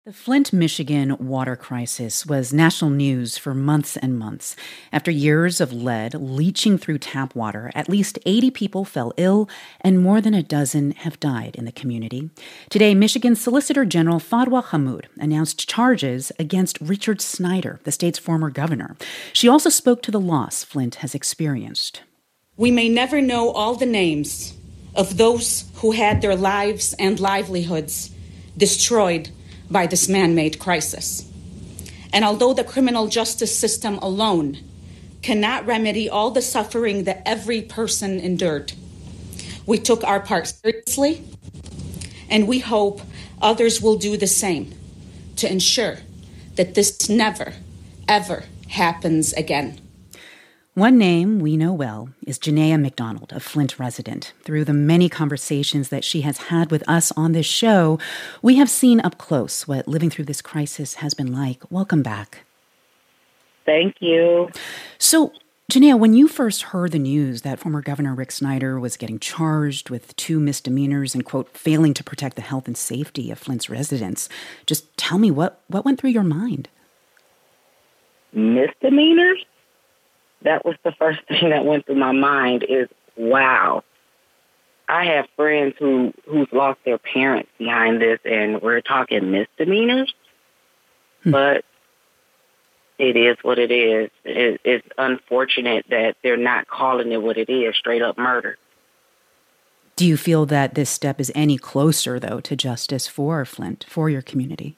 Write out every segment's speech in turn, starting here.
The Flint, Michigan water crisis was national news for months and months. After years of lead leaching through tap water, at least 80 people fell ill and more than a dozen have died in the community. Today, Michigan Solicitor General Fadwa Hammoud announced charges against Richard Snyder, the state's former governor. She also spoke to the loss Flint has experienced. We may never know all the names of those who had their lives and livelihoods destroyed by this man-made crisis. And although the criminal justice system alone cannot remedy all the suffering that every person endured, we took our part seriously, and we hope others will do the same to ensure that this never, ever happens again. One name we know well is Janaea McDonald, a Flint resident. Through the many conversations that she has had with us on this show, we have seen up close what living through this crisis has been like. Welcome back. Thank you. So, Janaea, when you first heard the news that former Governor Rick Snyder was getting charged with 2 misdemeanors and, quote, failing to protect the health and safety of Flint's residents, just tell me what went through your mind? Misdemeanors? That was the first thing that went through my mind is, wow. I have friends who's lost their parents behind this, and we're talking misdemeanors. But it is what it is. It's unfortunate that they're not calling it what it is, straight up murder. Do you feel that this step is any closer, though, to justice for Flint, for your community?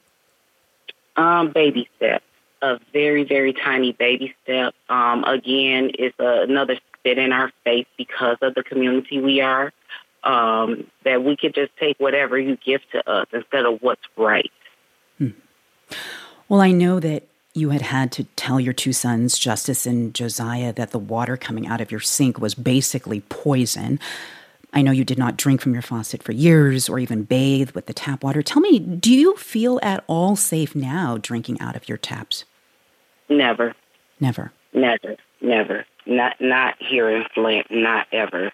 Baby steps. A very, very tiny baby step. Again, it's another spit in our face because of the community we are, that we could just take whatever you give to us instead of what's right. Well, I know that you had to tell your 2 sons, Justice and Josiah, that the water coming out of your sink was basically poison. I know you did not drink from your faucet for years or even bathe with the tap water. Tell me, do you feel at all safe now drinking out of your taps? Never. Never. Never. Never. Not here in Flint. Not ever.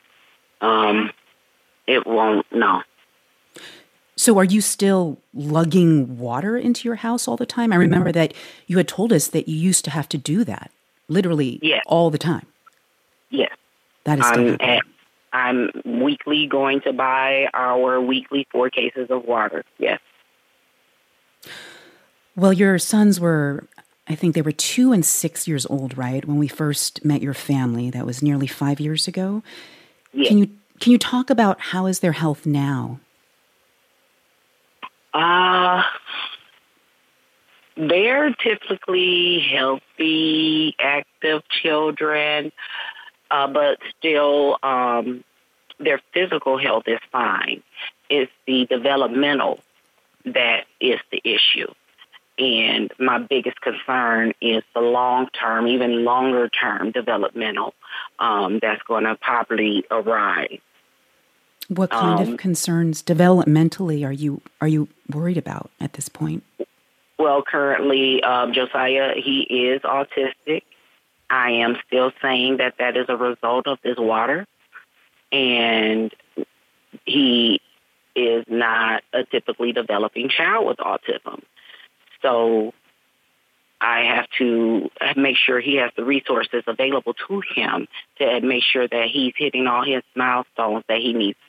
It won't. No. So are you still lugging water into your house all the time? I remember that you had told us that you used to have to do that, literally all the time. Yes. That is still happening. I'm weekly going to buy our weekly 4 cases of water. Yes. Well, your sons were, I think they were 2 and 6 years old, right? When we first met your family, that was nearly 5 years ago. Yes. Can you talk about how is their health now? They're typically healthy, active children, but still their physical health is fine. It's the developmental that is the issue. And my biggest concern is the long-term, even longer-term developmental that's going to probably arise. What kind of concerns developmentally are you worried about at this point? Well, currently, Josiah, he is autistic. I am still saying that is a result of this water. And he is not a typically developing child with autism. So I have to make sure he has the resources available to him to make sure that he's hitting all his milestones that he needs.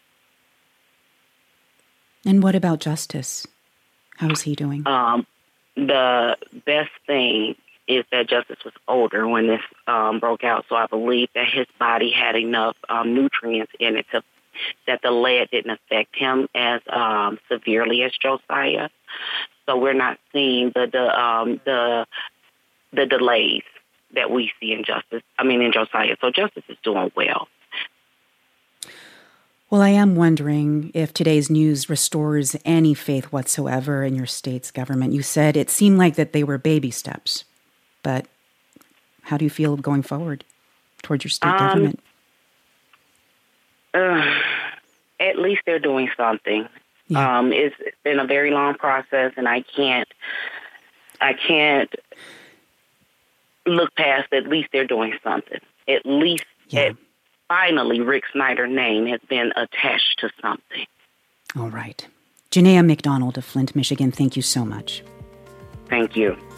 And what about Justice? How is he doing? The best thing is that Justice was older when this broke out, so I believe that his body had enough nutrients in it that the lead didn't affect him as severely as Josiah. So we're not seeing the delays that we see in Josiah. So Justice is doing well. Well, I am wondering if today's news restores any faith whatsoever in your state's government. You said it seemed like that they were baby steps, but how do you feel going forward towards your state government? At least they're doing something. Yeah. It's been a very long process, and I can't look past. At least they're doing something. At least. Yeah. Finally, Rick Snyder's name has been attached to something. All right. Janaea McDonald of Flint, Michigan, thank you so much. Thank you.